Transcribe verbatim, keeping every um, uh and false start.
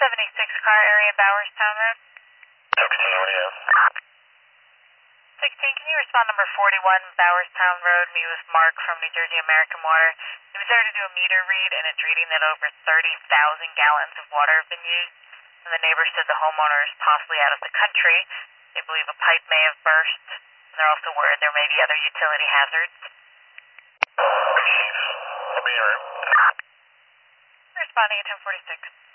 seventy-six car area, Bowerstown Road. sixteen, what do you have? sixteen, can you respond number forty-one, Bowerstown Road, meet with Mark from New Jersey American Water. He was there to do a meter read, and it's reading that over thirty thousand gallons of water have been used. And the neighbor said the homeowner is possibly out of the country. They believe a pipe may have burst, and they're also worried there may be other utility hazards. Chief, let me hear him. Responding at ten forty-six.